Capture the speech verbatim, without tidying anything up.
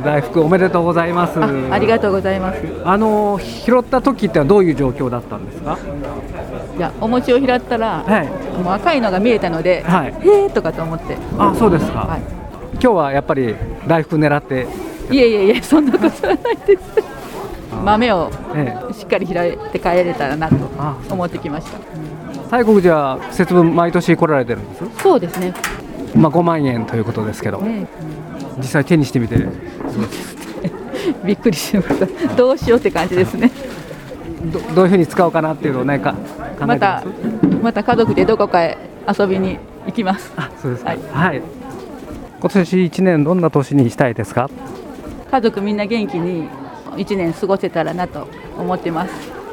大福おめでとうございます。 あ、ありがとうございます。 あの拾った時ってはどういう状況だったんですか？ いや、お餅を拾ったら、 はい、 もう赤いのが見えたので、 はい、 へーとかと思って。 あ、そうですか、 はい、 今日はやっぱり大福狙って？ いえいえいえ、そんなことはないです。豆をしっかり拾って帰れたらなと思ってきました。 西国寺は節分毎年来られてるんです？ そうですね。 まあごまんえんということですけど、ね、実際手にしてみてびっくりしました。どうしようって感じですね。 ど, どういうふうに使おうかなっていうのを何か考えてます？またまた家族でどこかへ遊びに行きます。 あ、そうですか。 はい、 はい、今年いちねんどんな年にしたいですか？ 家族みんな元気にいちねん過ごせたらなと思ってます。